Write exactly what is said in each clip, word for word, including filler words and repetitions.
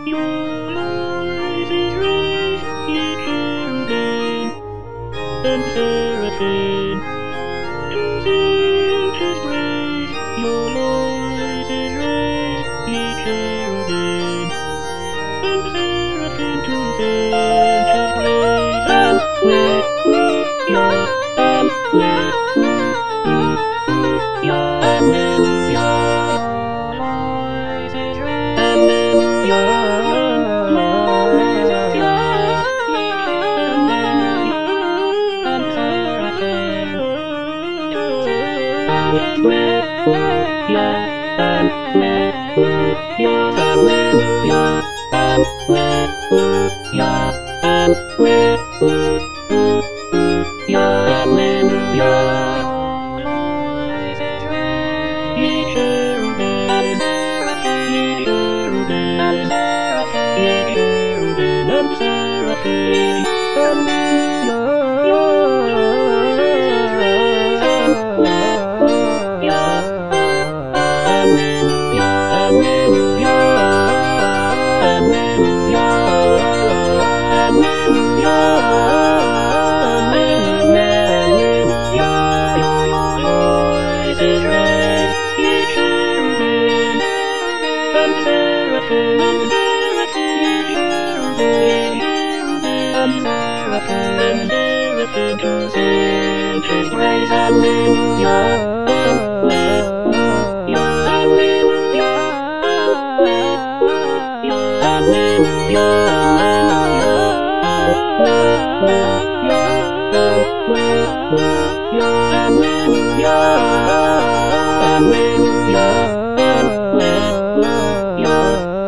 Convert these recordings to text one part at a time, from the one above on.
Your light is raised, ye cherubim and seraphim. To sing His praise, your voice is raised, ye cherubim and seraphim. To sing His praise, Alleluia, Alleluia, Alleluia.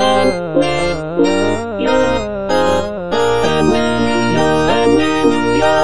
Alleluia.